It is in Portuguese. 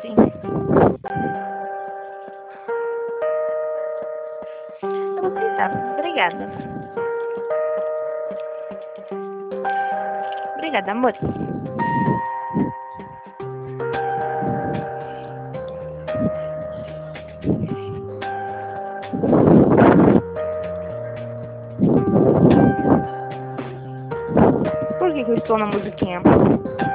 sim. Eu vou aceitar. Obrigada. Obrigada, amor. Por que eu estou na musiquinha?